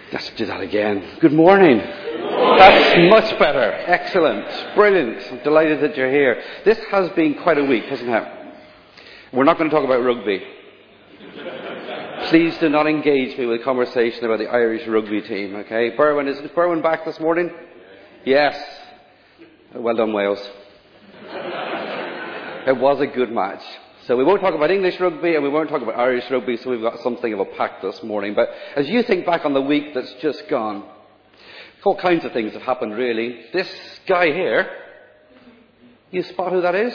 Let's do that again. Good morning. That's much better. Excellent. Brilliant. I'm delighted that you're here. This has been quite a week, hasn't it? We're not going to talk about rugby. Please do not engage me with a conversation about the Irish rugby team, okay? Berwyn, is Berwyn back this morning? Yes. Well done, Wales. It was a good match. So we won't talk about English rugby and we won't talk about Irish rugby, so we've got something of a pact this morning. But as you think back on the week that's just gone, all kinds of things have happened, really. This guy here, you spot who that is?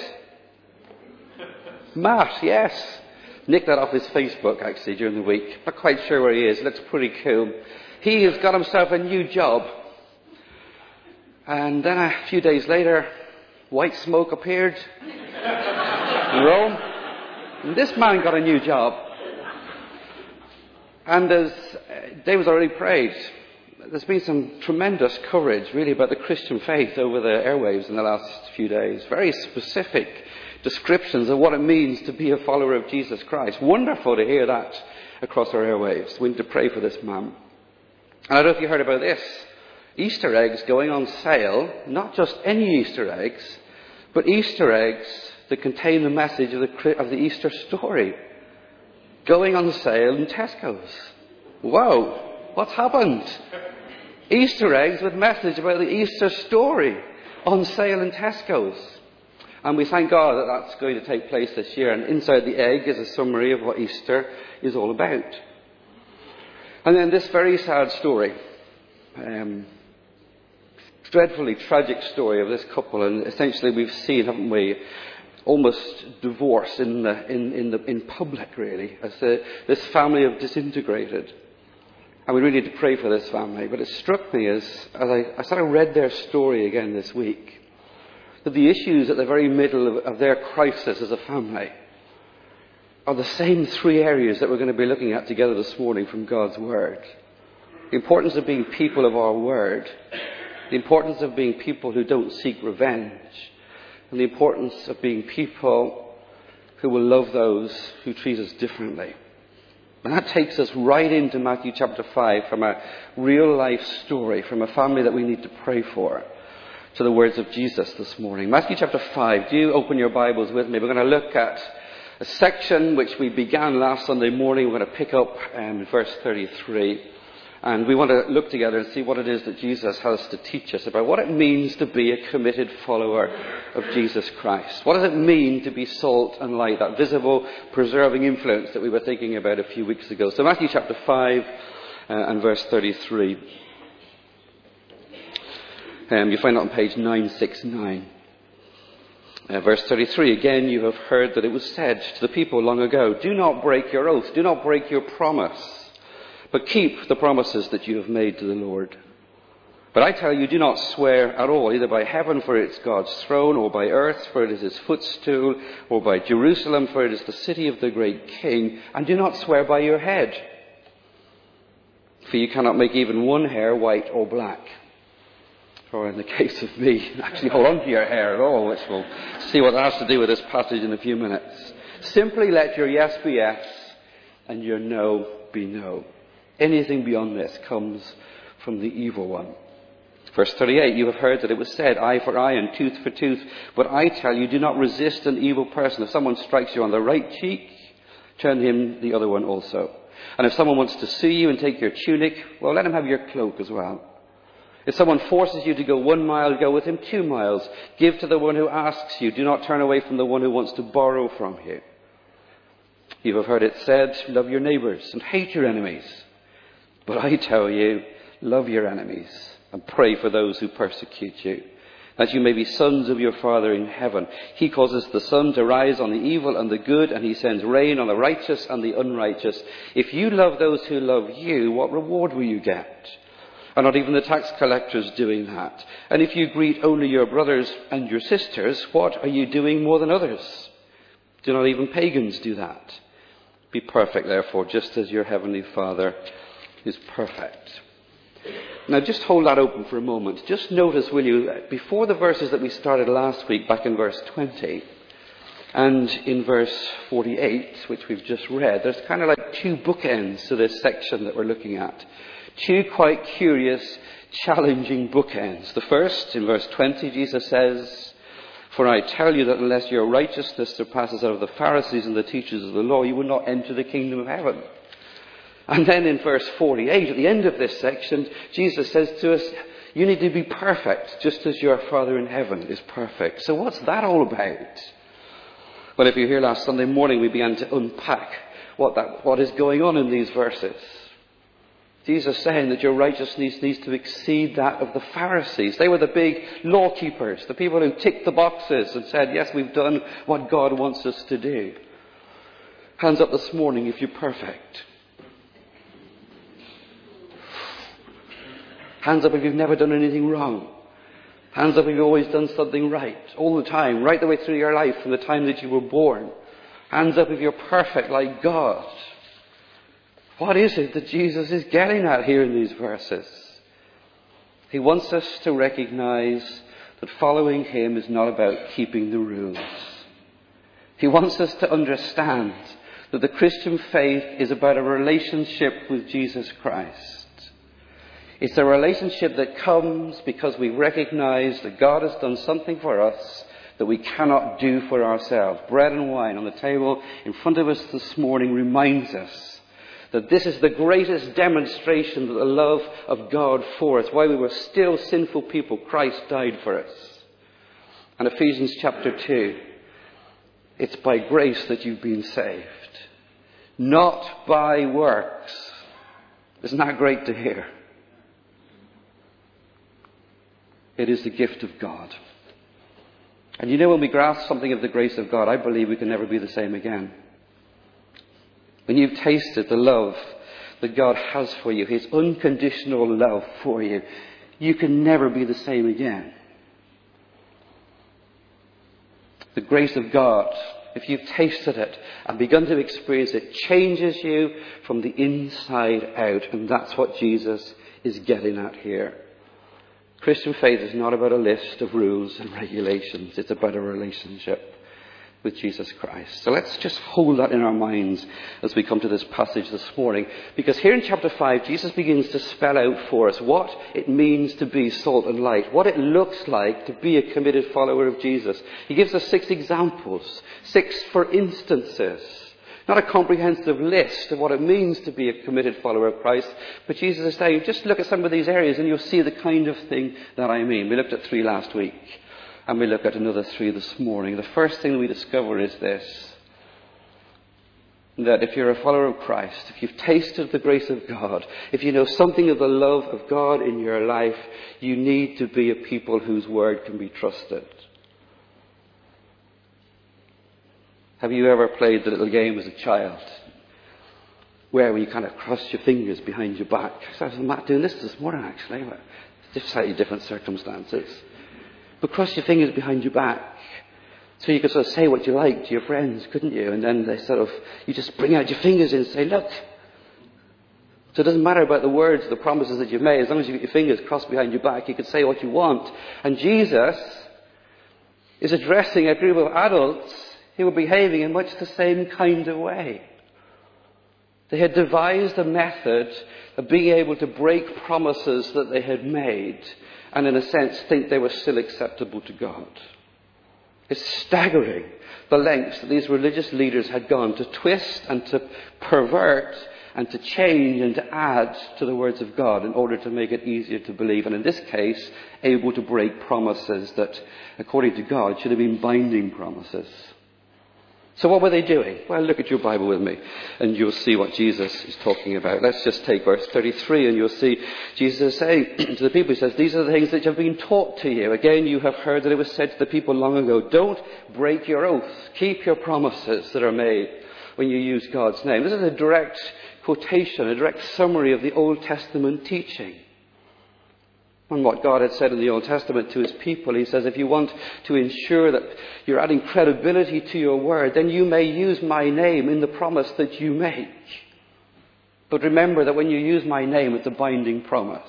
Matt, yes. Nicked that off his Facebook, actually, during the week. Not quite sure where he is. Looks pretty cool. He has got himself a new job. And then a few days later, white smoke appeared in Rome. And this man got a new job. And as David's already prayed, there's been some tremendous coverage, really, about the Christian faith over the airwaves in the last few days. Very specific descriptions of what it means to be a follower of Jesus Christ. Wonderful to hear that across our airwaves. We need to pray for this man. And I don't know if you heard about this. Easter eggs going on sale, not just any Easter eggs, but Easter eggs that contain the message of the Easter story. Going on sale in Tesco's. Whoa, what's happened? Easter eggs with message about the Easter story on sale in Tesco's. And we thank God that that's going to take place this year. And inside the egg is a summary of what Easter is all about. And then this very sad story. Dreadfully tragic story of this couple. And essentially we've seen, haven't we, almost divorce in public, really, as this family have disintegrated. And we really need to pray for this family. But it struck me as I sort of read their story again this week, that the issues at the very middle of their crisis as a family are the same three areas that we're going to be looking at together this morning from God's Word. The importance of being people of our Word, the importance of being people who don't seek revenge, and the importance of being people who will love those who treat us differently. And that takes us right into Matthew chapter 5, from a real life story, from a family that we need to pray for, to the words of Jesus this morning. Matthew chapter 5, do you open your Bibles with me? We're going to look at a section which we began last Sunday morning. We're going to pick up in verse 33. And we want to look together and see what it is that Jesus has to teach us about what it means to be a committed follower of Jesus Christ. What does it mean to be salt and light, that visible, preserving influence that we were thinking about a few weeks ago. So Matthew chapter 5 and verse 33. You find it on page 969. Verse 33, again, you have heard that it was said to the people long ago, do not break your oath, do not break your promise, but keep the promises that you have made to the Lord. But I tell you, do not swear at all, either by heaven, for it is God's throne, or by earth, for it is his footstool, or by Jerusalem, for it is the city of the great King. And do not swear by your head, for you cannot make even one hair white or black. Or in the case of me, actually hold on to your hair at all, which we'll see what that has to do with this passage in a few minutes. Simply let your yes be yes, and your no be no. Anything beyond this comes from the evil one. Verse 38, you have heard that it was said, eye for eye and tooth for tooth. But I tell you, do not resist an evil person. If someone strikes you on the right cheek, turn him the other one also. And if someone wants to sue you and take your tunic, well, let him have your cloak as well. If someone forces you to go 1 mile, go with him 2 miles. Give to the one who asks you. Do not turn away from the one who wants to borrow from you. You have heard it said, love your neighbours and hate your enemies. But I tell you, love your enemies and pray for those who persecute you, that you may be sons of your Father in heaven. He causes the sun to rise on the evil and the good, and he sends rain on the righteous and the unrighteous. If you love those who love you, what reward will you get? Are not even the tax collectors doing that? And if you greet only your brothers and your sisters, what are you doing more than others? Do not even pagans do that? Be perfect, therefore, just as your heavenly Father is perfect. Now just hold that open for a moment. Just notice, will you, before the verses that we started last week, back in verse 20, and in verse 48, which we've just read, there's kind of like two bookends to this section that we're looking at. Two quite curious, challenging bookends. The first, in verse 20, Jesus says, "For I tell you that unless your righteousness surpasses that of the Pharisees and the teachers of the law, you will not enter the kingdom of heaven." And then in verse 48, at the end of this section, Jesus says to us, you need to be perfect, just as your Father in heaven is perfect. So what's that all about? Well, if you were here last Sunday morning, we began to unpack what is going on in these verses. Jesus saying that your righteousness needs to exceed that of the Pharisees. They were the big law keepers, the people who ticked the boxes and said, yes, we've done what God wants us to do. Hands up this morning if you're perfect. Hands up if you've never done anything wrong. Hands up if you've always done something right, all the time, right the way through your life from the time that you were born. Hands up if you're perfect like God. What is it that Jesus is getting at here in these verses? He wants us to recognize that following him is not about keeping the rules. He wants us to understand that the Christian faith is about a relationship with Jesus Christ. It's a relationship that comes because we recognize that God has done something for us that we cannot do for ourselves. Bread and wine on the table in front of us this morning reminds us that this is the greatest demonstration of the love of God for us. While we were still sinful people, Christ died for us. And Ephesians chapter 2, it's by grace that you've been saved, not by works. Isn't that great to hear? It is the gift of God. And you know, when we grasp something of the grace of God, I believe we can never be the same again. When you've tasted the love that God has for you, his unconditional love for you, you can never be the same again. The grace of God, if you've tasted it and begun to experience it, changes you from the inside out. And that's what Jesus is getting at here. Christian faith is not about a list of rules and regulations. It's about a relationship with Jesus Christ. So let's just hold that in our minds as we come to this passage this morning. Because here in chapter 5, Jesus begins to spell out for us what it means to be salt and light. What it looks like to be a committed follower of Jesus. He gives us 6 examples. 6 for instances. Not a comprehensive list of what it means to be a committed follower of Christ. But Jesus is saying, just look at some of these areas and you'll see the kind of thing that I mean. We looked at 3 last week. And we look at another 3 this morning. The first thing we discover is this. That if you're a follower of Christ, if you've tasted the grace of God, if you know something of the love of God in your life, you need to be a people whose word can be trusted. Have you ever played the little game as a child where you kind of cross your fingers behind your back? I was Matt doing this morning actually, but just slightly different circumstances. But cross your fingers behind your back so you could sort of say what you like to your friends, couldn't you? And then you just bring out your fingers and say, look. So it doesn't matter about the words, the promises that you've made. As long as you get your fingers crossed behind your back, you can say what you want. And Jesus is addressing a group of adults who were behaving in much the same kind of way. They had devised a method of being able to break promises that they had made and in a sense think they were still acceptable to God. It's staggering the lengths that these religious leaders had gone to twist and to pervert and to change and to add to the words of God in order to make it easier to believe. And in this case, able to break promises that, according to God, should have been binding promises. So what were they doing? Well, look at your Bible with me and you'll see what Jesus is talking about. Let's just take verse 33 and you'll see Jesus is saying to the people, he says, these are the things that have been taught to you. Again, you have heard that it was said to the people long ago, don't break your oaths. Keep your promises that are made when you use God's name. This is a direct quotation, a direct summary of the Old Testament teaching. And what God had said in the Old Testament to his people, he says, if you want to ensure that you're adding credibility to your word, then you may use my name in the promise that you make. But remember that when you use my name, it's a binding promise.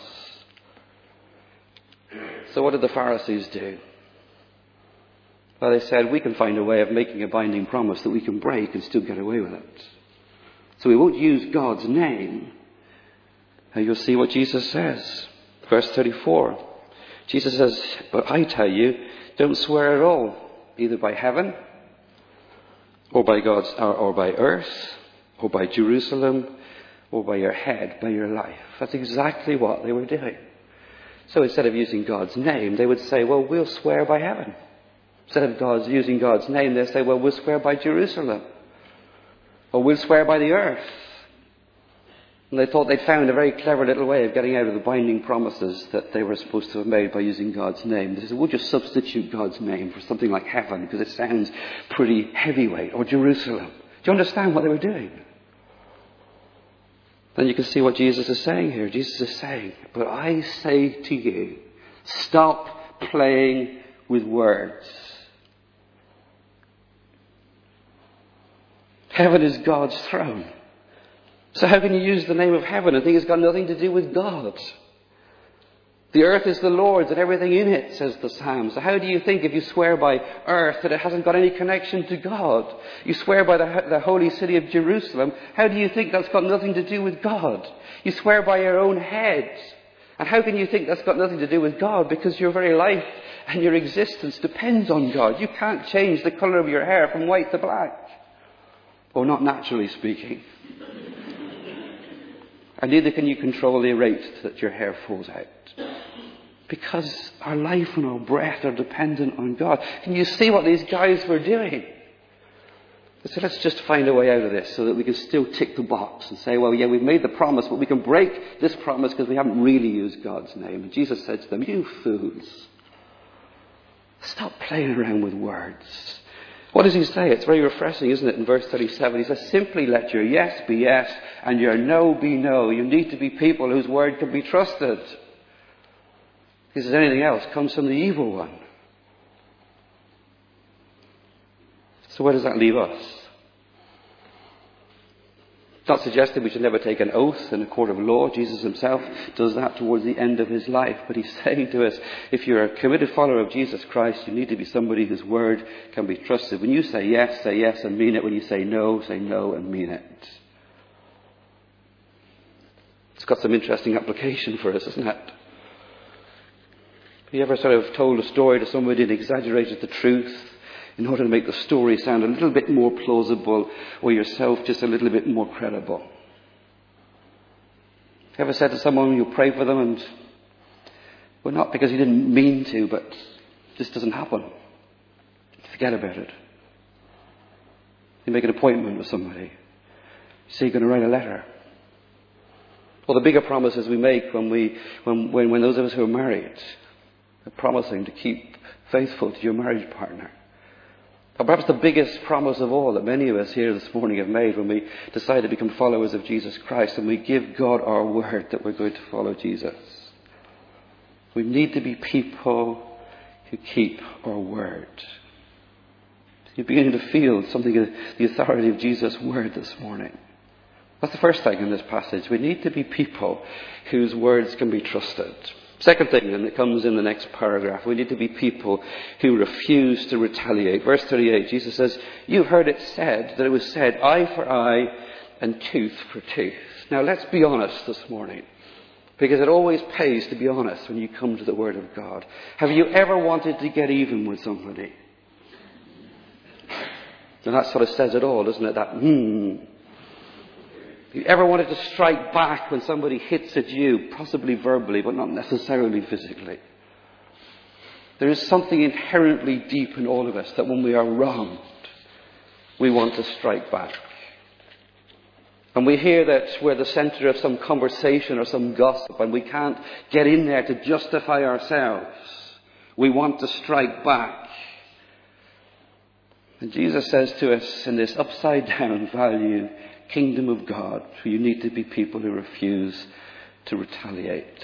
So what did the Pharisees do? Well, they said, we can find a way of making a binding promise that we can break and still get away with it. So we won't use God's name. And you'll see what Jesus says. Verse 34. Jesus says, but I tell you, don't swear at all, either by heaven, or by God's, or by earth, or by Jerusalem, or by your head, by your life. That's exactly what they were doing. So instead of using God's name, they would say, well, we'll swear by heaven. Instead of using God's name, they say, well, we'll swear by Jerusalem. Or we'll swear by the earth. And they thought they'd found a very clever little way of getting out of the binding promises that they were supposed to have made by using God's name. They said, we'll just substitute God's name for something like heaven because it sounds pretty heavyweight, or Jerusalem. Do you understand what they were doing? Then you can see what Jesus is saying here. Jesus is saying, but I say to you, stop playing with words. Heaven is God's throne. So how can you use the name of heaven and think it's got nothing to do with God? The earth is the Lord's and everything in it, says the Psalm. So how do you think if you swear by earth that it hasn't got any connection to God? You swear by the holy city of Jerusalem. How do you think that's got nothing to do with God? You swear by your own head. And how can you think that's got nothing to do with God? Because your very life and your existence depends on God. You can't change the colour of your hair from white to black. Or not naturally speaking. And neither can you control the rate that your hair falls out. Because our life and our breath are dependent on God. Can you see what these guys were doing? They said, let's just find a way out of this so that we can still tick the box and say, well, yeah, we've made the promise, but we can break this promise because we haven't really used God's name. And Jesus said to them, you fools, stop playing around with words. What does he say? It's very refreshing, isn't it? In verse 37, he says, simply let your yes be yes and your no be no. You need to be people whose word can be trusted. He says, anything else comes from the evil one. So where does that leave us? Not suggesting we should never take an oath in a court of law. Jesus himself does that towards the end of his life. But he's saying to us, if you're a committed follower of Jesus Christ, you need to be somebody whose word can be trusted. When you say yes and mean it. When you say no and mean it. It's got some interesting application for us, isn't it? Have you ever sort of told a story to somebody and exaggerated the truth in order to make the story sound a little bit more plausible, or yourself just a little bit more credible? Ever said to someone you pray for them and, well, not because you didn't mean to, but it just doesn't happen. Forget about it. You make an appointment with somebody. You say you're going to write a letter. Well, the bigger promises we make when those of us who are married are promising to keep faithful to your marriage partner. Or perhaps the biggest promise of all that many of us here this morning have made when we decide to become followers of Jesus Christ and we give God our word that we're going to follow Jesus. We need to be people who keep our word. You're beginning to feel something of the authority of Jesus' word this morning. That's the first thing in this passage. We need to be people whose words can be trusted. Second thing, and it comes in the next paragraph, we need to be people who refuse to retaliate. Verse 38, Jesus says, you've heard it said that it was said, eye for eye and tooth for tooth. Now let's be honest this morning, because it always pays to be honest when you come to the Word of God. Have you ever wanted to get even with somebody? And that sort of says it all, doesn't it? That, You ever wanted to strike back when somebody hits at you, possibly verbally, but not necessarily physically? There is something inherently deep in all of us that when we are wronged, we want to strike back. And we hear that we're the centre of some conversation or some gossip, and we can't get in there to justify ourselves. We want to strike back. And Jesus says to us in this upside down value, kingdom of God, you need to be people who refuse to retaliate.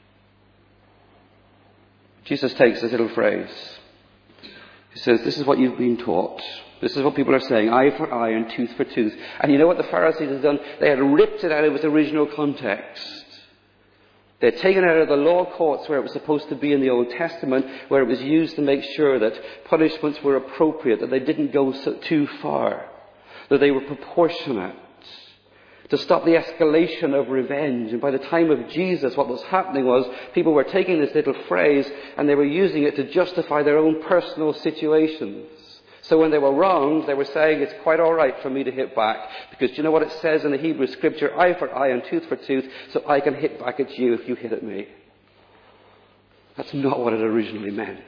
Jesus takes this little phrase. He says, this is what you've been taught. This is what people are saying, eye for eye and tooth for tooth. And you know what the Pharisees had done? They had ripped it out of its original context. They had taken it out of the law courts where it was supposed to be in the Old Testament, where it was used to make sure that punishments were appropriate, that they didn't go too far, that they were proportionate. to stop the escalation of revenge. And by the time of Jesus, what was happening was people were taking this little phrase and they were using it to justify their own personal situations. So when they were wronged, they were saying, it's quite all right for me to hit back, because do you know what it says in the Hebrew Scripture? Eye for eye and tooth for tooth, so I can hit back at you if you hit at me. That's not what it originally meant.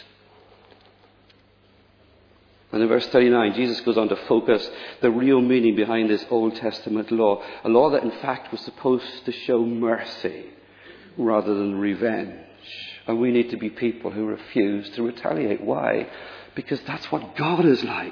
And in verse 39, Jesus goes on to focus the real meaning behind this Old Testament law. A law that in fact was supposed to show mercy rather than revenge. And we need to be people who refuse to retaliate. Why? Because that's what God is like.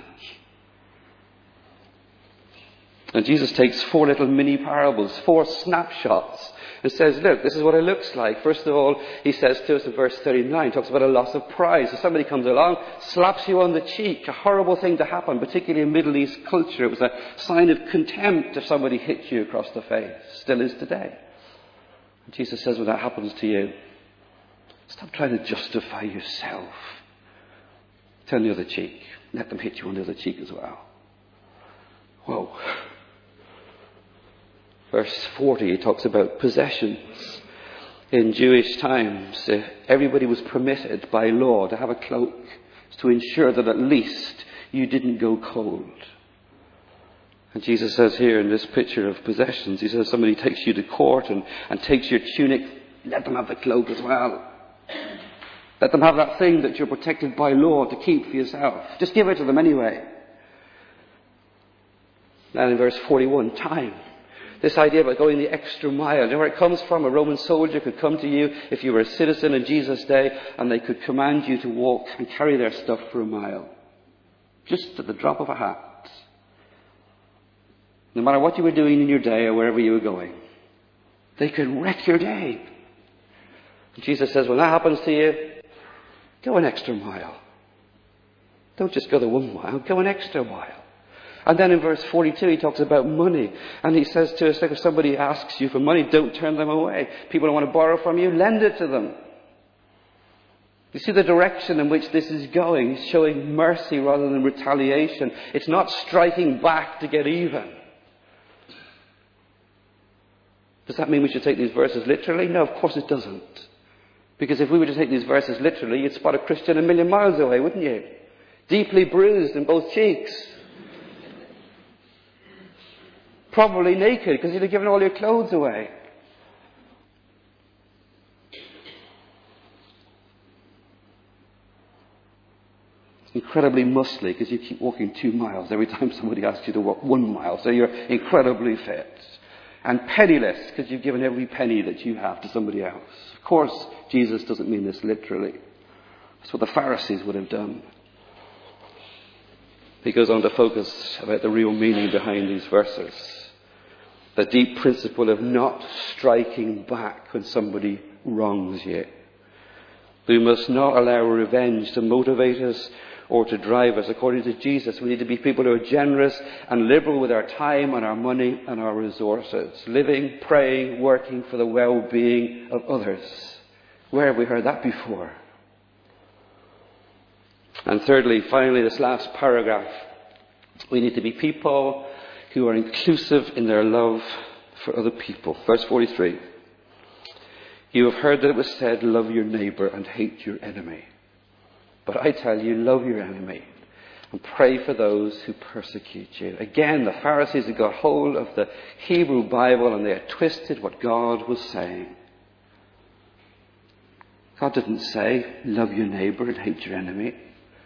And Jesus takes 4 little mini parables, 4 snapshots, and says, look, this is what it looks like. First of all, he says to us in verse 39, talks about a loss of pride. So somebody comes along, slaps you on the cheek, a horrible thing to happen, particularly in Middle East culture. It was a sign of contempt if somebody hit you across the face. Still is today. And Jesus says, when that happens to you, stop trying to justify yourself. Turn the other cheek. Let them hit you on the other cheek as well. Whoa. Verse 40, he talks about possessions. In Jewish times, everybody was permitted by law to have a cloak to ensure that at least you didn't go cold. And Jesus says here in this picture of possessions, he says somebody takes you to court and takes your tunic, let them have the cloak as well. Let them have that thing that you're protected by law to keep for yourself. Just give it to them anyway. And in verse 41, time. This idea about going the extra mile. You know where it comes from? A Roman soldier could come to you if you were a citizen in Jesus' day, and they could command you to walk and carry their stuff for a mile. Just at the drop of a hat. No matter what you were doing in your day or wherever you were going, they could wreck your day. And Jesus says, when that happens to you, go an extra mile. Don't just go the 1 mile, go an extra mile. And then in verse 42, he talks about money. And he says to us, like if somebody asks you for money, don't turn them away. People don't want to borrow from you, lend it to them. You see the direction in which this is going. He's showing mercy rather than retaliation. It's not striking back to get even. Does that mean we should take these verses literally? No, of course it doesn't. Because if we were to take these verses literally, you'd spot a Christian a million miles away, wouldn't you? Deeply bruised in both cheeks. Probably naked, because you'd have given all your clothes away. It's incredibly muscly, because you keep walking 2 miles every time somebody asks you to walk 1 mile. So you're incredibly fit. And penniless, because you've given every penny that you have to somebody else. Of course, Jesus doesn't mean this literally. That's what the Pharisees would have done. He goes on to focus about the real meaning behind these verses. The deep principle of not striking back when somebody wrongs you. We must not allow revenge to motivate us or to drive us. According to Jesus, we need to be people who are generous and liberal with our time and our money and our resources. Living, praying, working for the well-being of others. Where have we heard that before? And thirdly, finally, this last paragraph. We need to be people who are inclusive in their love for other people. Verse 43. You have heard that it was said, love your neighbour and hate your enemy. But I tell you, love your enemy and pray for those who persecute you. Again, the Pharisees had got hold of the Hebrew Bible and they had twisted what God was saying. God didn't say, love your neighbour and hate your enemy.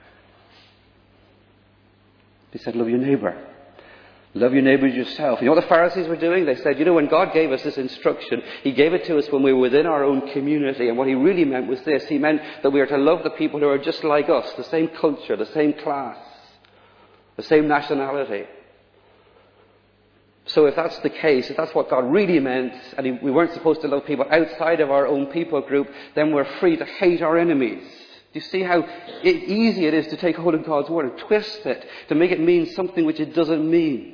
He said, love your neighbour. Love your neighbour as yourself. You know what the Pharisees were doing? They said, when God gave us this instruction, He gave it to us when we were within our own community. And what He really meant was this. He meant that we are to love the people who are just like us, the same culture, the same class, the same nationality. So if that's the case, if that's what God really meant, and we weren't supposed to love people outside of our own people group, then we're free to hate our enemies. Do you see how easy it is to take hold of God's word and twist it to make it mean something which it doesn't mean?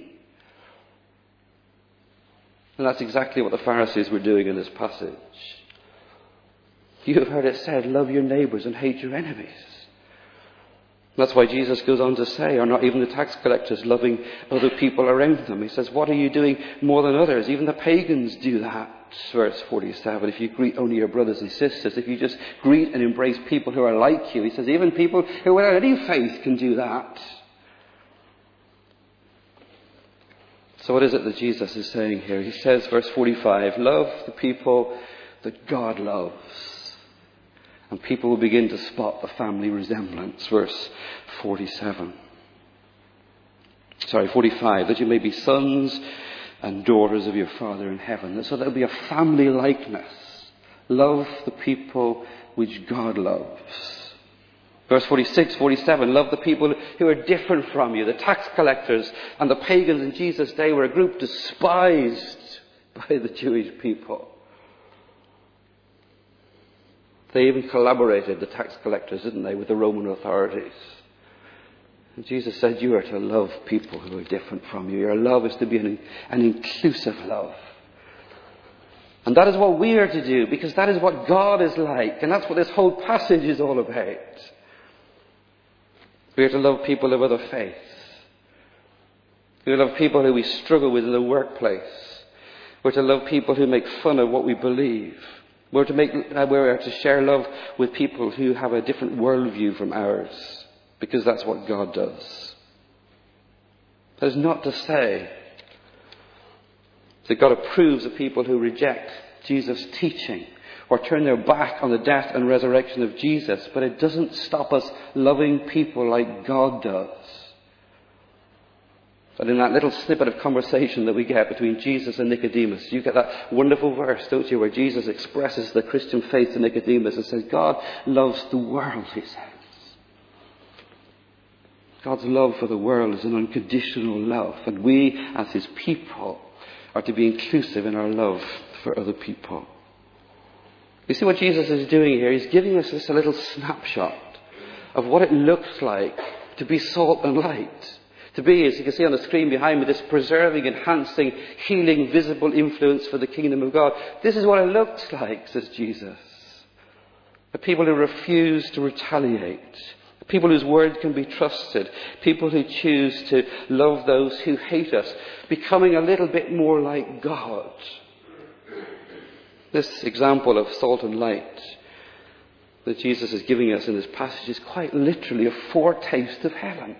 And that's exactly what the Pharisees were doing in this passage. You have heard it said, love your neighbours and hate your enemies. That's why Jesus goes on to say, are not even the tax collectors loving other people around them? He says, what are you doing more than others? Even the pagans do that. Verse 47, if you greet only your brothers and sisters, if you just greet and embrace people who are like you, he says, even people who without any faith can do that. So what is it that Jesus is saying here? He says, verse 45, love the people that God loves. And people will begin to spot the family resemblance. Verse 45, that you may be sons and daughters of your Father in heaven. So there will be a family likeness. Love the people which God loves. Verse 46, 47, love the people who are different from you. The tax collectors and the pagans in Jesus' day were a group despised by the Jewish people. They even collaborated, the tax collectors, didn't they, with the Roman authorities. And Jesus said you are to love people who are different from you. Your love is to be an inclusive love. And that is what we are to do, because that is what God is like. And that's what this whole passage is all about. We are to love people of other faiths. We love people who we struggle with in the workplace. We're to love people who make fun of what we believe. We're to share love with people who have a different worldview from ours. Because that's what God does. That is not to say that God approves of people who reject Jesus' teaching or turn their back on the death and resurrection of Jesus. But it doesn't stop us loving people like God does. But in that little snippet of conversation that we get between Jesus and Nicodemus, you get that wonderful verse, don't you, where Jesus expresses the Christian faith to Nicodemus and says, God loves the world, he says. God's love for the world is an unconditional love, and we, as his people, are to be inclusive in our love for other people. You see what Jesus is doing here? He's giving us this a little snapshot of what it looks like to be salt and light. To be, as you can see on the screen behind me, this preserving, enhancing, healing, visible influence for the kingdom of God. This is what it looks like, says Jesus. The people who refuse to retaliate. People whose word can be trusted. People who choose to love those who hate us. Becoming a little bit more like God. This example of salt and light that Jesus is giving us in this passage is quite literally a foretaste of heaven.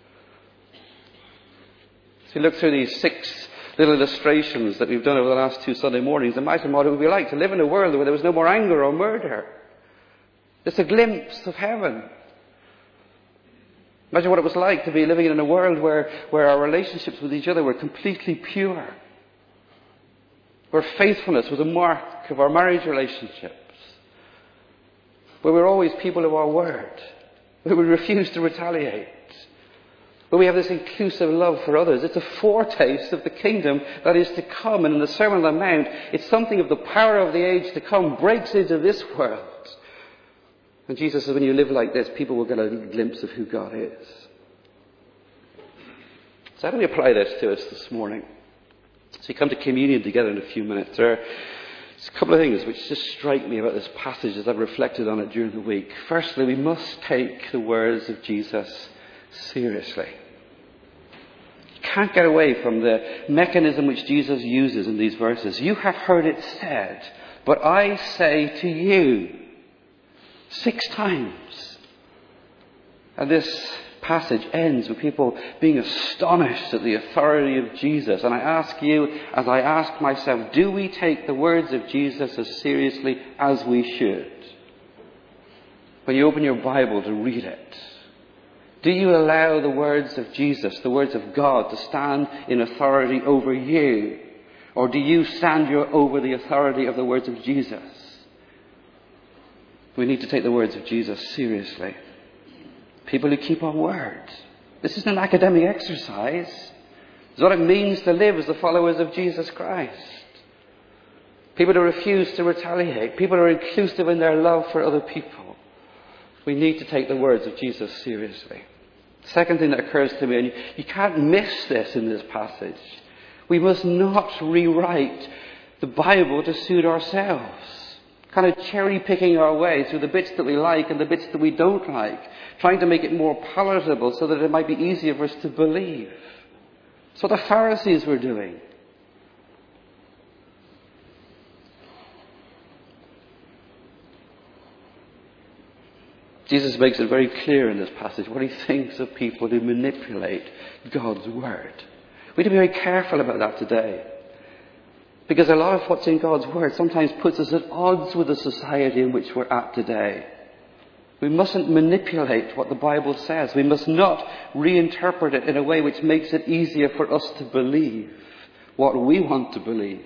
If you look through these 6 little illustrations that we've done over the last 2 Sunday mornings, imagine what it would be like to live in a world where there was no more anger or murder. It's a glimpse of heaven. Imagine what it was like to be living in a world where our relationships with each other were completely pure. Where faithfulness was a mark of our marriage relationships. Where we're always people of our word. Where we refuse to retaliate. Where we have this inclusive love for others. It's a foretaste of the kingdom that is to come. And in the Sermon on the Mount, it's something of the power of the age to come breaks into this world. And Jesus says, when you live like this, people will get a glimpse of who God is. So how do we apply this to us this morning? So we come to communion together in a few minutes. There are a couple of things which just strike me about this passage as I've reflected on it during the week. Firstly, we must take the words of Jesus seriously. You can't get away from the mechanism which Jesus uses in these verses. You have heard it said, but I say to you. 6 times. And this passage ends with people being astonished at the authority of Jesus. And I ask you, as I ask myself, do we take the words of Jesus as seriously as we should? When you open your Bible to read it, do you allow the words of Jesus, the words of God, to stand in authority over you? Or do you stand over the authority of the words of Jesus? We need to take the words of Jesus seriously. People who keep on word. This isn't an academic exercise. It's what it means to live as the followers of Jesus Christ. People who refuse to retaliate. People who are inclusive in their love for other people. We need to take the words of Jesus seriously. Second thing that occurs to me, and you can't miss this in this passage. We must not rewrite the Bible to suit ourselves. kind of cherry-picking our way through the bits that we like and the bits that we don't like, trying to make it more palatable so that it might be easier for us to believe. That's what the Pharisees were doing. Jesus makes it very clear in this passage what he thinks of people who manipulate God's word. We need to be very careful about that today. Because a lot of what's in God's word sometimes puts us at odds with the society in which we're at today. We mustn't manipulate what the Bible says. We must not reinterpret it in a way which makes it easier for us to believe what we want to believe.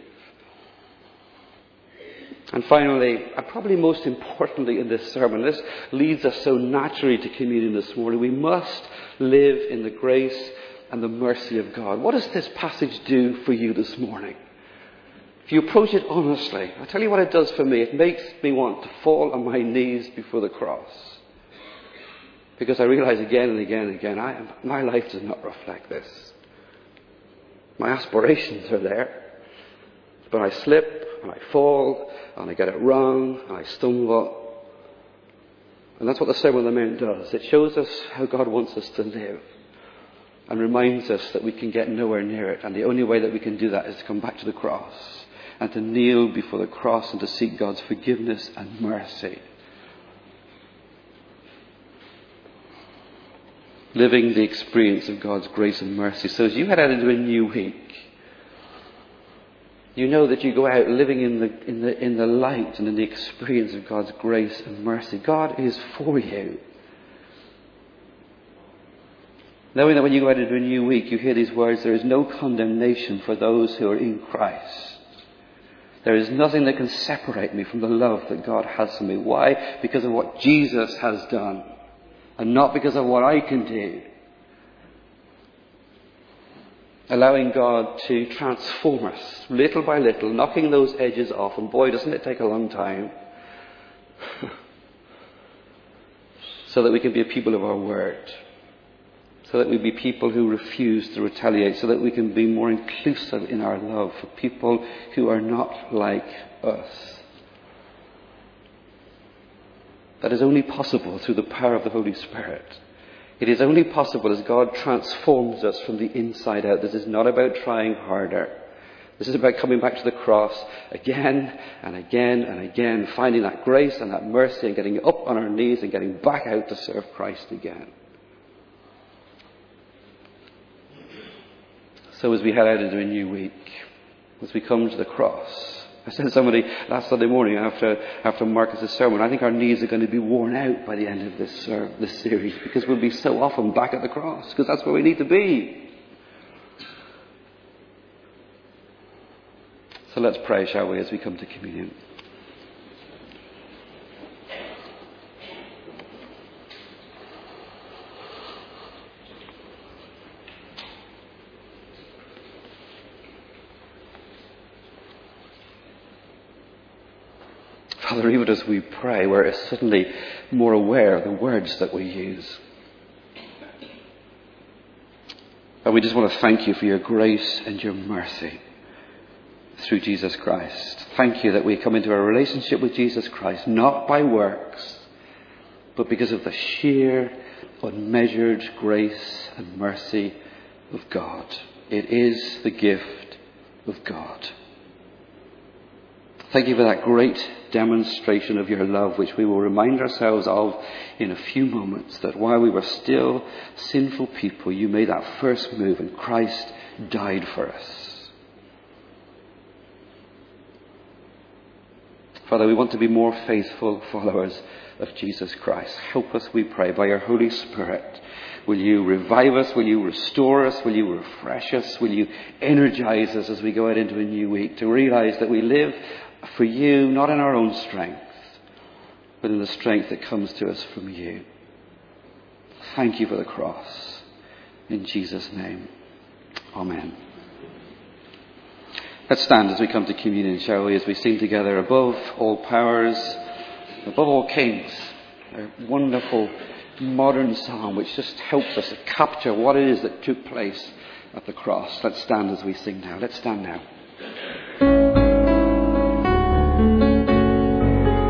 And finally, and probably most importantly in this sermon, this leads us so naturally to communion this morning, we must live in the grace and the mercy of God. What does this passage do for you this morning? If you approach it honestly, I'll tell you what it does for me. It makes me want to fall on my knees before the cross. Because I realize again and again and again, my life does not reflect this. My aspirations are there, but I slip and I fall and I get it wrong and I stumble. And that's what the Sermon on the Mount does. It shows us how God wants us to live and reminds us that we can get nowhere near it. And the only way that we can do that is to come back to the cross and to kneel before the cross and to seek God's forgiveness and mercy. Living the experience of God's grace and mercy. So as you head out into a new week, you know that you go out living in the light and in the experience of God's grace and mercy. God is for you. Knowing that when you go out into a new week, you hear these words, there is no condemnation for those who are in Christ. There is nothing that can separate me from the love that God has for me. Why? Because of what Jesus has done. And not because of what I can do. Allowing God to transform us little by little, knocking those edges off. And boy, doesn't it take a long time. So that we can be a people of our word. So that we be people who refuse to retaliate. So that we can be more inclusive in our love for people who are not like us. That is only possible through the power of the Holy Spirit. It is only possible as God transforms us from the inside out. This is not about trying harder. This is about coming back to the cross again and again and again, finding that grace and that mercy and getting up on our knees and getting back out to serve Christ again. So as we head out into a new week, as we come to the cross, I said to somebody last Sunday morning after Marcus's sermon, I think our knees are going to be worn out by the end of this series because we'll be so often back at the cross because that's where we need to be. So let's pray, shall we, as we come to communion. Father, even as we pray, we're suddenly more aware of the words that we use. And we just want to thank you for your grace and your mercy through Jesus Christ. Thank you that we come into a relationship with Jesus Christ, not by works, but because of the sheer, unmeasured grace and mercy of God. It is the gift of God. Thank you for that great demonstration of your love, which we will remind ourselves of in a few moments, that while we were still sinful people, you made that first move and Christ died for us. Father, we want to be more faithful followers of Jesus Christ. Help us, we pray, by your Holy Spirit. Will you revive us? Will you restore us? Will you refresh us? Will you energize us as we go out into a new week to realize that we live for you, not in our own strength, but in the strength that comes to us from you. Thank you for the cross. In Jesus' name. Amen. Let's stand as we come to communion, shall we, as we sing together, above all powers, above all kings. A wonderful modern psalm which just helps us capture what it is that took place at the cross. Let's stand as we sing now. Let's stand now.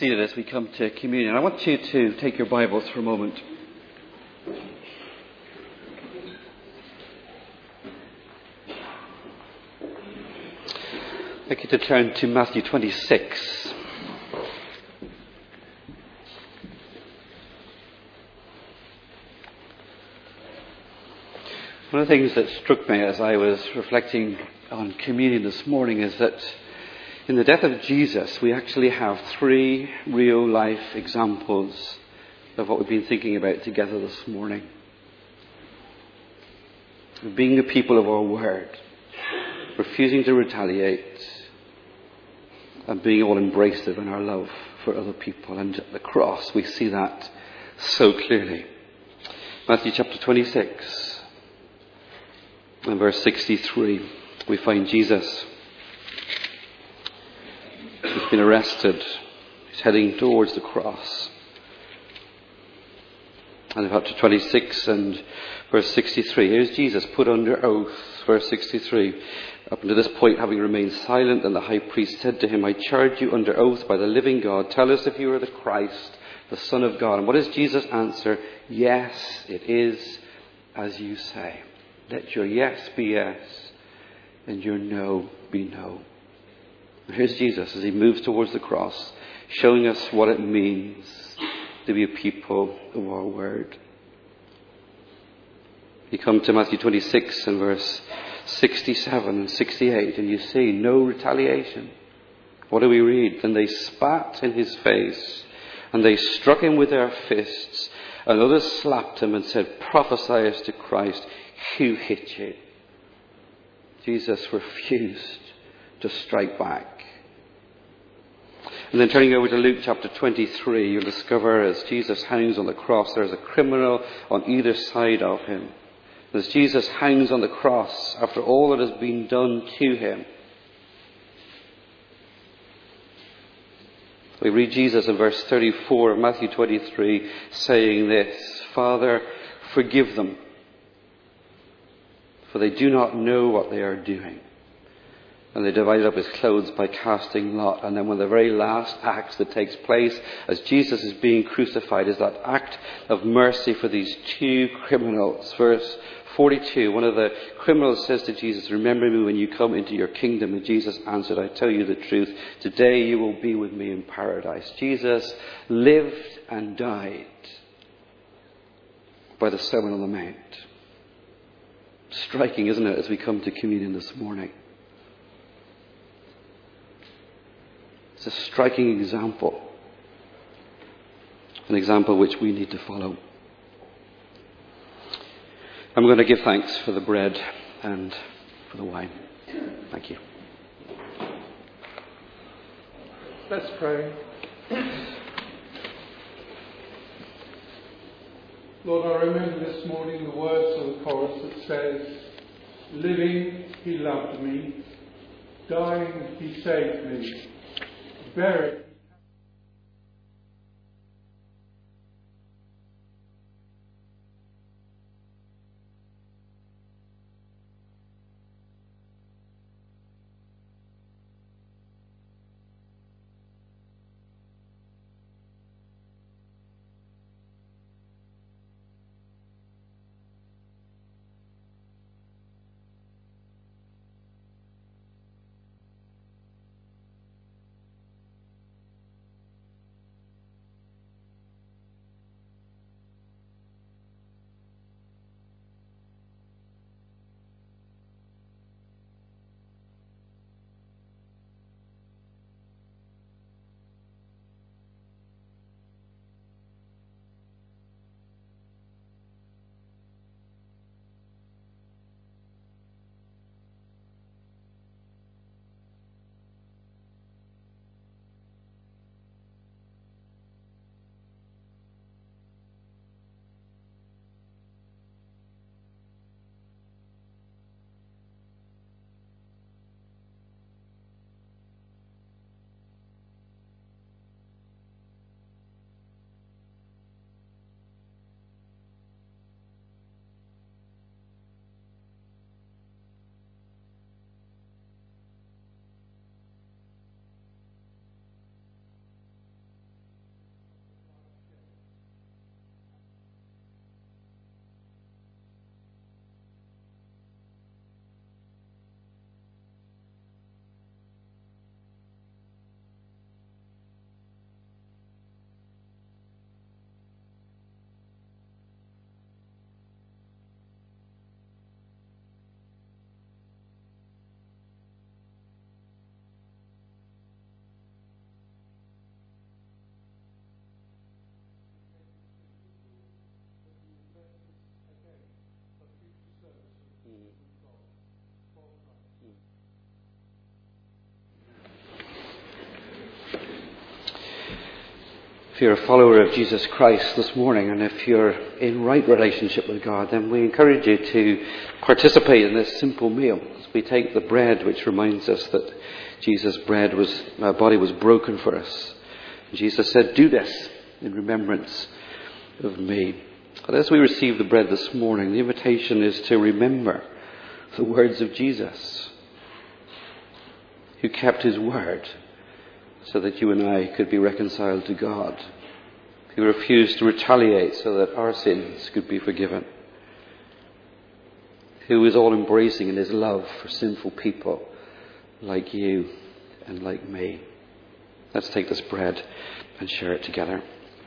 seated as we come to communion. I want you to take your Bibles for a moment. I'd like you to turn to Matthew 26. One of the things that struck me as I was reflecting on communion this morning is that in the death of Jesus, we actually have three real-life examples of what we've been thinking about together this morning. Being the people of our word, refusing to retaliate, and being all embracive in our love for other people. And at the cross, we see that so clearly. Matthew chapter 26 and verse 63, we find Jesus. He's been arrested. He's heading towards the cross. And in chapter 26 and verse 63, here's Jesus put under oath. Verse 63, up to this point having remained silent, and the high priest said to him, I charge you under oath by the living God, tell us if you are the Christ, the Son of God. And what does Jesus answer? Yes, it is as you say. Let your yes be yes, and your no be no. Here's Jesus as he moves towards the cross, showing us what it means to be a people of our word. You come to Matthew 26 and verse 67 and 68, and you see no retaliation. What do we read? Then they spat in his face, and they struck him with their fists, and others slapped him and said, prophesy as to Christ, who hit you? Jesus refused to strike back. And then turning over to Luke chapter 23, you'll discover as Jesus hangs on the cross, there's a criminal on either side of him. As Jesus hangs on the cross, after all that has been done to him, we read Jesus in verse 34 of Matthew 23 saying this, Father, forgive them, for they do not know what they are doing. And they divided up his clothes by casting lot. And then one of the very last acts that takes place as Jesus is being crucified is that act of mercy for these two criminals. Verse 42, one of the criminals says to Jesus, remember me when you come into your kingdom. And Jesus answered, I tell you the truth, today you will be with me in paradise. Jesus lived and died by the Sermon on the Mount. Striking, isn't it, as we come to communion this morning? It's a striking example. An example which we need to follow. I'm going to give thanks for the bread and for the wine. Thank you. Let's pray. Lord, I remember this morning the words of the chorus that says, living, he loved me. Dying, he saved me. Buried, If you're a follower of Jesus Christ this morning, and if you're in right relationship with God, then we encourage you to participate in this simple meal as we take the bread, which reminds us that Jesus' body was broken for us. Jesus said, "Do this in remembrance of me." But as we receive the bread this morning, the invitation is to remember the words of Jesus, who kept his word so that you and I could be reconciled to God, who refused to retaliate so that our sins could be forgiven, who is all embracing in his love for sinful people like you and like me. Let's take this bread and share it together.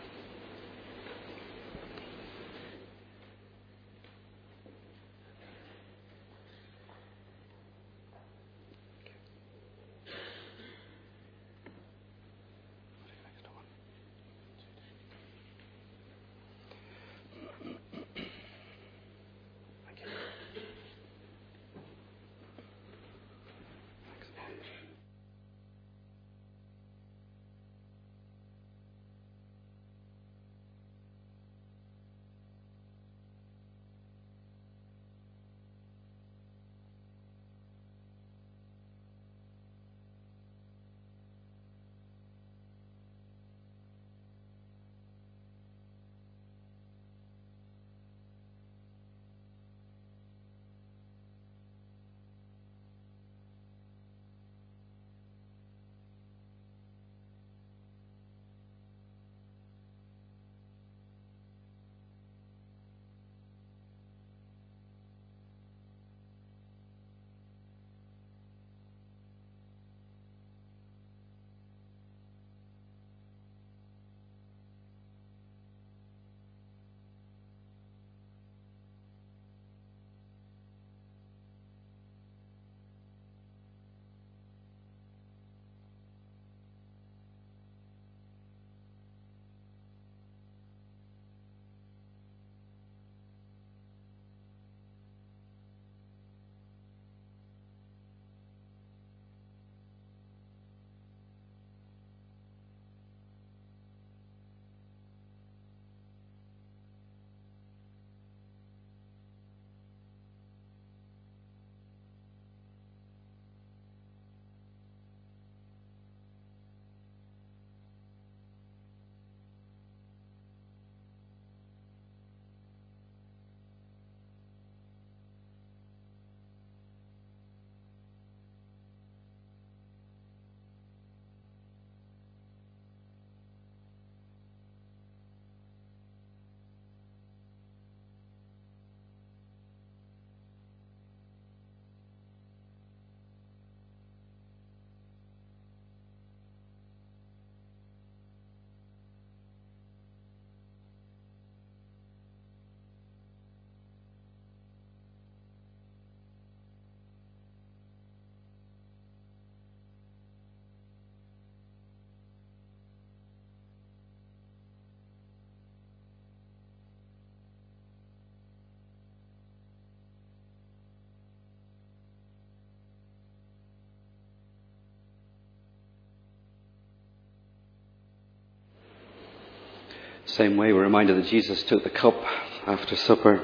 Same way, we're reminded that Jesus took the cup after supper.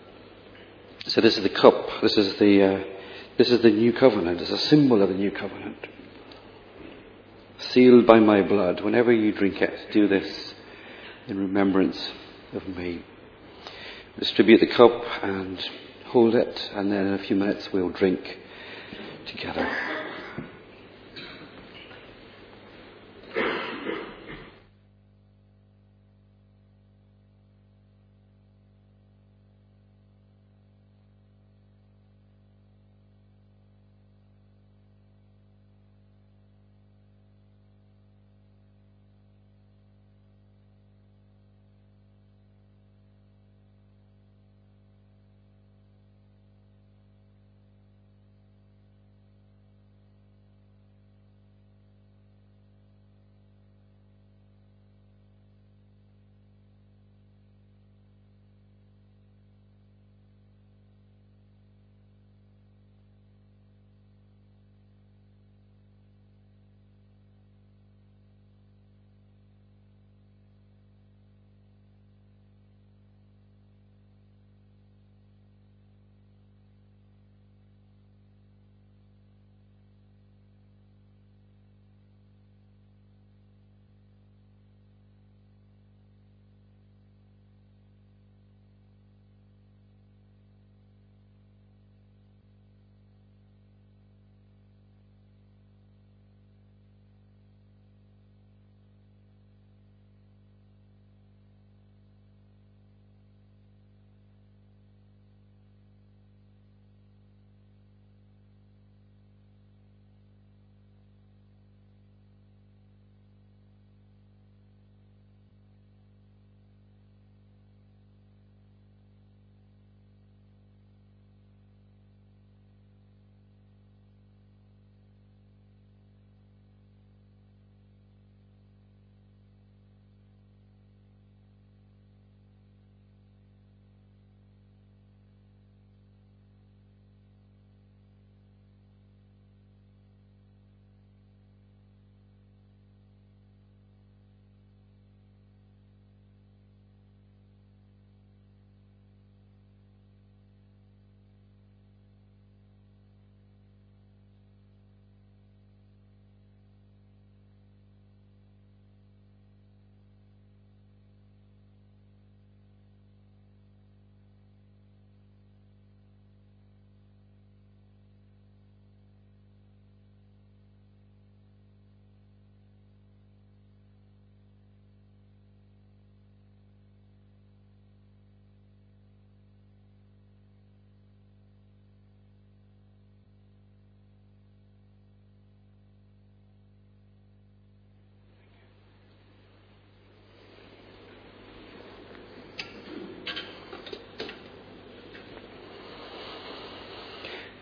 So this is the cup. This is the new covenant. It's a symbol of the new covenant, sealed by my blood. Whenever you drink it, do this in remembrance of me. Distribute the cup and hold it, and then in a few minutes we'll drink together.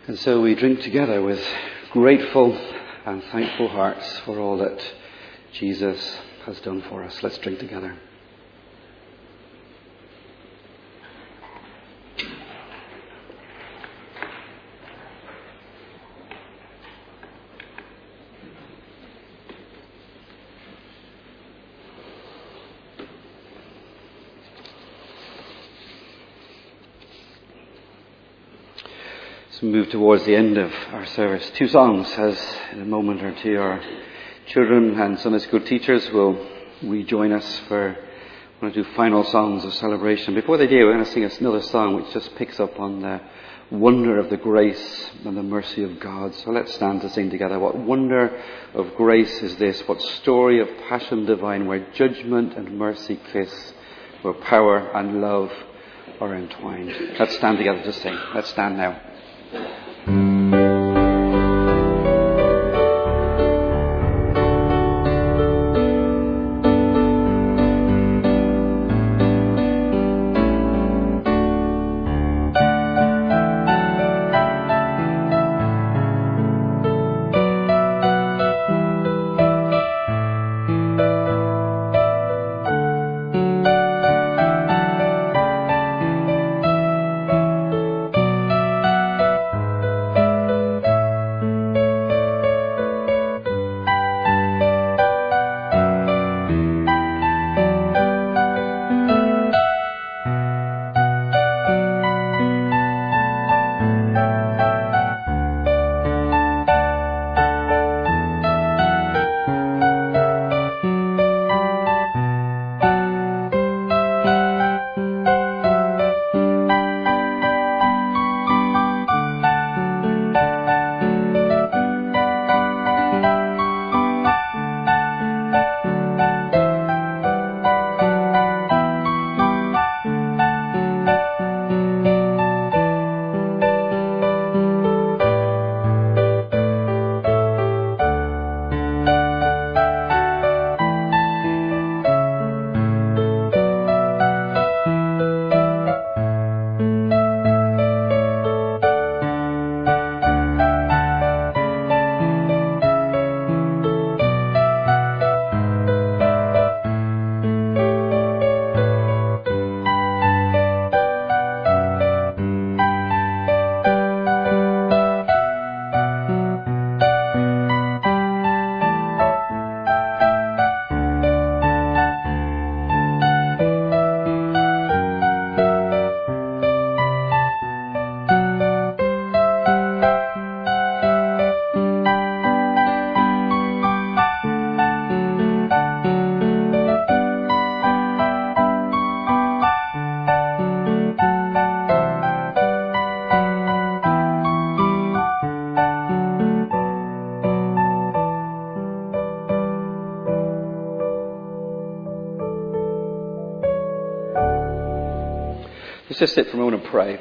And so we drink together with grateful and thankful hearts for all that Jesus has done for us. Let's drink together. Move towards the end of our service. 2 songs, as in a moment or two our children and Sunday school teachers will rejoin us for one or 2 final songs of celebration. Before they do, we're going to sing another song which just picks up on the wonder of the grace and the mercy of God. So let's stand to sing together. What wonder of grace is this? What story of passion divine, where judgment and mercy kiss, where power and love are entwined. Let's stand together to sing. Let's stand now. Let's just sit for a moment and pray.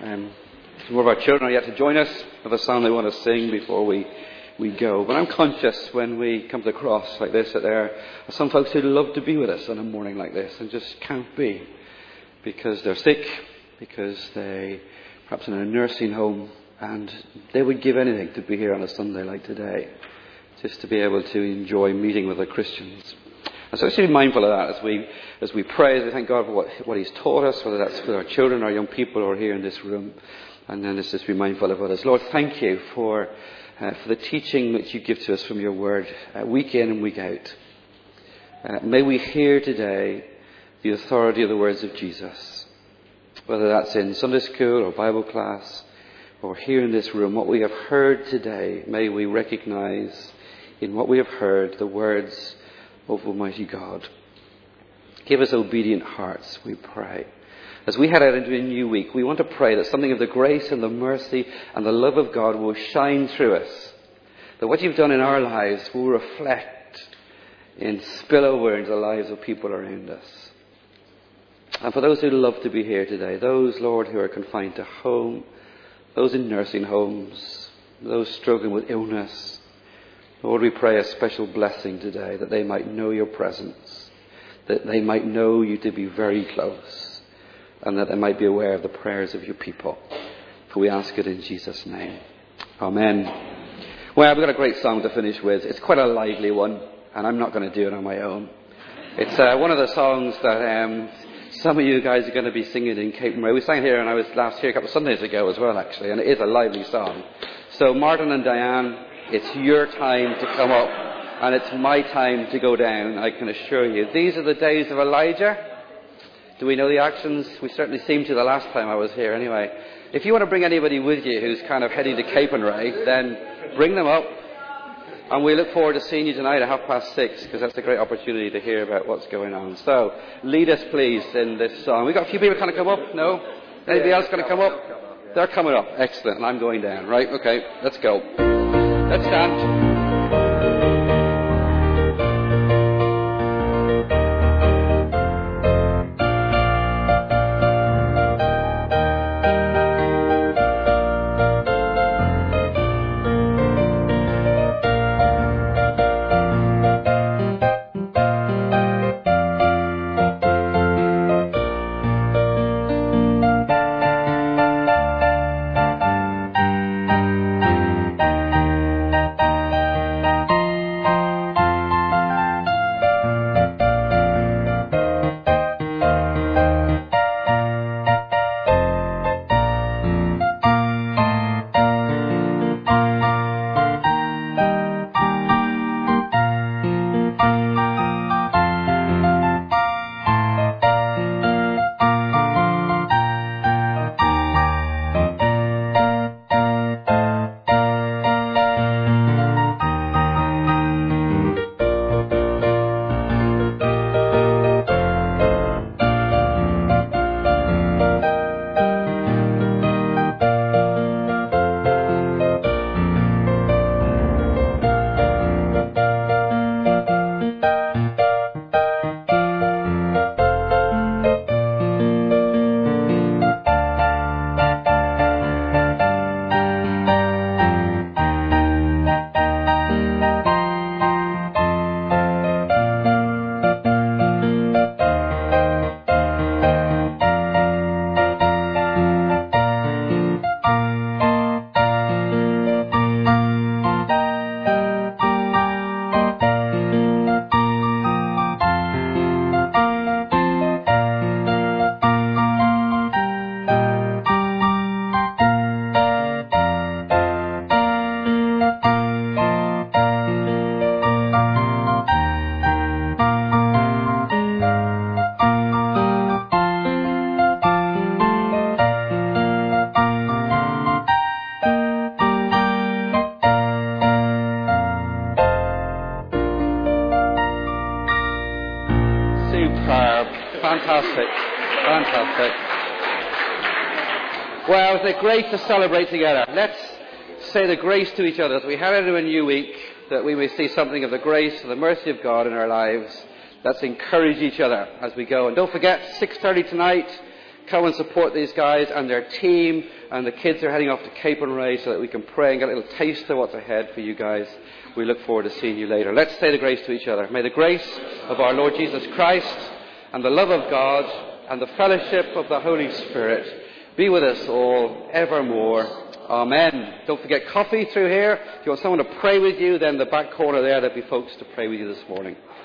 Some of our children are yet to join us with a song they want to sing before we go. But I'm conscious when we come to the cross like this that there are some folks who love to be with us on a morning like this and just can't be because they're sick, because they perhaps in a nursing home, and they would give anything to be here on a Sunday like today, just to be able to enjoy meeting with the Christians. And so let's be mindful of that as we pray, as we thank God for what He's taught us, whether that's for our children, our young people who are here in this room. And then let's just be mindful of others. Lord, thank you for the teaching which you give to us from your word, week in and week out. May we hear today the authority of the words of Jesus, whether that's in Sunday school or Bible class or here in this room. What we have heard today, may we recognize in what we have heard the words of Almighty God. Give us obedient hearts, we pray. As we head out into a new week, we want to pray that something of the grace and the mercy and the love of God will shine through us. That what you've done in our lives will reflect and spill over into the lives of people around us. And for those who love to be here today, those, Lord, who are confined to home, those in nursing homes, those struggling with illness, Lord, we pray a special blessing today, that they might know your presence, that they might know you to be very close, and that they might be aware of the prayers of your people. For we ask it in Jesus' name. Amen. Well, we've got a great song to finish with. It's quite a lively one, and I'm not going to do it on my own. It's one of the songs that some of you guys are going to be singing in Capenray. We sang here, and I was last here a couple of Sundays ago as well, actually, and it is a lively song. So, Martin and Diane, it's your time to come up, and it's my time to go down, I can assure you. These are the days of Elijah. Do we know the actions? We certainly seemed to the last time I was here, anyway. If you want to bring anybody with you who's kind of heading to Capenray, then bring them up. And we look forward to seeing you tonight at 6:30, because that's a great opportunity to hear about what's going on. So, lead us, please, in this song. We've got a few people kind of come up. No? Anybody else going to come up? They're coming up. Excellent. And I'm going down. Right? Okay. Let's go. Let's stand. Fantastic. Well, isn't it great to celebrate together? Let's say the grace to each other as we head into a new week, that we may see something of the grace and the mercy of God in our lives. Let's encourage each other as we go. And don't forget, 6:30 tonight, come and support these guys and their team, and the kids are heading off to Capenray so that we can pray and get a little taste of what's ahead for you guys. We look forward to seeing you later. Let's say the grace to each other. May the grace of our Lord Jesus Christ and the love of God and the fellowship of the Holy Spirit be with us all evermore. Amen. Don't forget coffee through here. If you want someone to pray with you, then the back corner there, there'll be folks to pray with you this morning.